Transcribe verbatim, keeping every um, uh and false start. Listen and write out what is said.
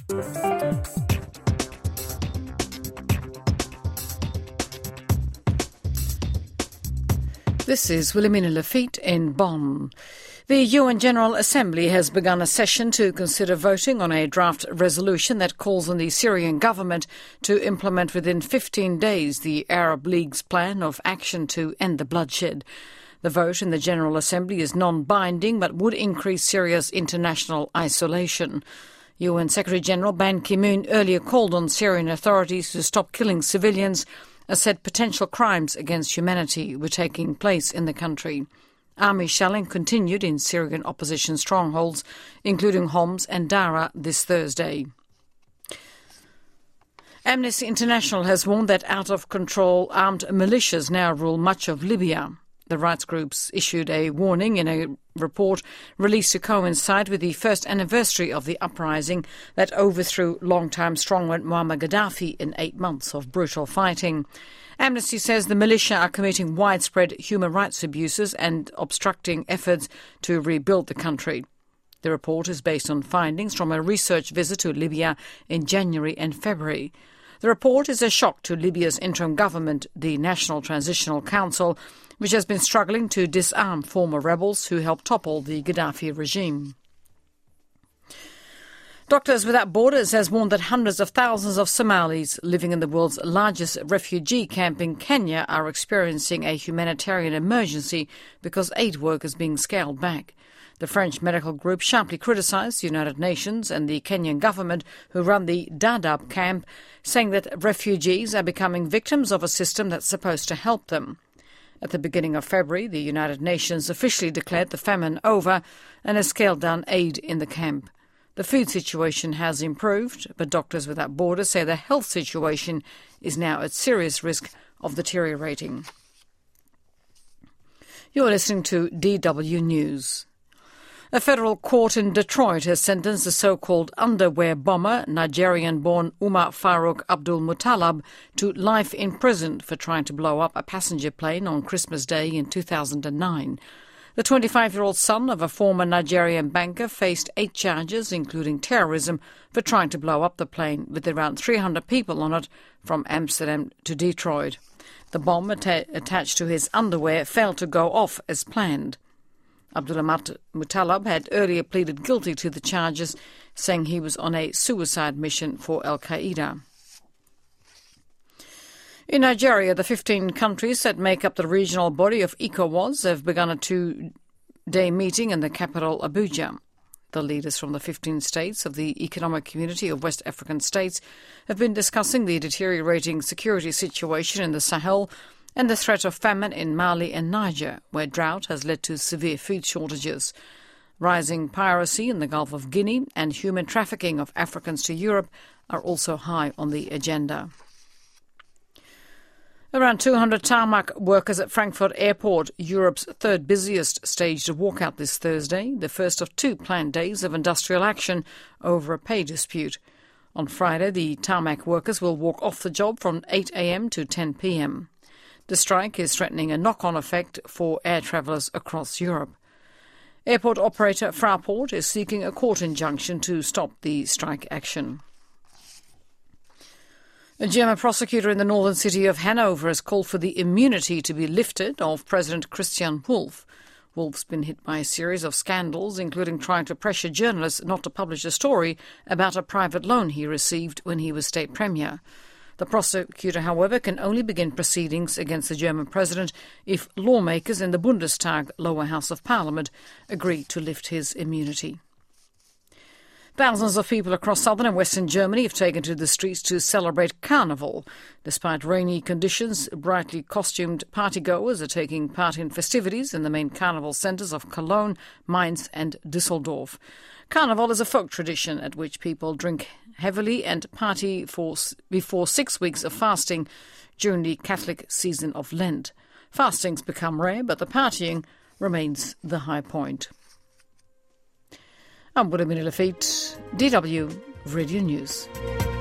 This is Wilhelmina Lafitte in Bonn. The U N General Assembly has begun a session to consider voting on a draft resolution that calls on the Syrian government to implement within fifteen days the Arab League's plan of action to end the bloodshed. The vote in the General Assembly is non-binding but would increase Syria's international isolation. U N Secretary-General Ban Ki-moon earlier called on Syrian authorities to stop killing civilians, as said potential crimes against humanity were taking place in the country. Army shelling continued in Syrian opposition strongholds, including Homs and Dara, this Thursday. Amnesty International has warned that out-of-control armed militias now rule much of Libya. The rights groups issued a warning in a report released to coincide with the first anniversary of the uprising that overthrew long-time strongman Muammar Gaddafi in eight months of brutal fighting. Amnesty says the militia are committing widespread human rights abuses and obstructing efforts to rebuild the country. The report is based on findings from a research visit to Libya in January and February. The report is a shock to Libya's interim government, the National Transitional Council, which has been struggling to disarm former rebels who helped topple the Gaddafi regime. Doctors Without Borders has warned that hundreds of thousands of Somalis living in the world's largest refugee camp in Kenya are experiencing a humanitarian emergency because aid work is being scaled back. The French medical group sharply criticised the United Nations and the Kenyan government who run the Dadaab camp, saying that refugees are becoming victims of a system that's supposed to help them. At the beginning of February, the United Nations officially declared the famine over and has scaled down aid in the camp. The food situation has improved, but Doctors Without Borders say the health situation is now at serious risk of deteriorating. You're listening to D W News. A federal court in Detroit has sentenced the so-called underwear bomber, Nigerian-born Umar Farouk Abdul Muttalab, to life in prison for trying to blow up a passenger plane on Christmas Day in two thousand nine. The twenty-five-year-old son of a former Nigerian banker faced eight charges, including terrorism, for trying to blow up the plane with around three hundred people on it from Amsterdam to Detroit. The bomb atta- attached to his underwear failed to go off as planned. Abdul Muttalab had earlier pleaded guilty to the charges, saying he was on a suicide mission for Al-Qaeda. In Nigeria, the fifteen countries that make up the regional body of ECOWAS have begun a two-day meeting in the capital, Abuja. The leaders from the fifteen states of the Economic Community of West African States have been discussing the deteriorating security situation in the Sahel and the threat of famine in Mali and Niger, where drought has led to severe food shortages. Rising piracy in the Gulf of Guinea and human trafficking of Africans to Europe are also high on the agenda. Around two hundred tarmac workers at Frankfurt Airport, Europe's third busiest, staged a walkout this Thursday, the first of two planned days of industrial action over a pay dispute. On Friday, the tarmac workers will walk off the job from eight a.m. to ten p.m. The strike is threatening a knock-on effect for air travellers across Europe. Airport operator Fraport is seeking a court injunction to stop the strike action. A German prosecutor in the northern city of Hanover has called for the immunity to be lifted of President Christian Wulff. Wulff's been hit by a series of scandals, including trying to pressure journalists not to publish a story about a private loan he received when he was state premier. The prosecutor, however, can only begin proceedings against the German president if lawmakers in the Bundestag, lower house of parliament, agree to lift his immunity. Thousands of people across southern and western Germany have taken to the streets to celebrate Carnival. Despite rainy conditions, brightly costumed partygoers are taking part in festivities in the main carnival centres of Cologne, Mainz and Düsseldorf. Carnival is a folk tradition at which people drink heavily and party for before six weeks of fasting during the Catholic season of Lent. Fastings become rare, but the partying remains the high point. I'm Wilhelmina Lafitte, D W Radio News.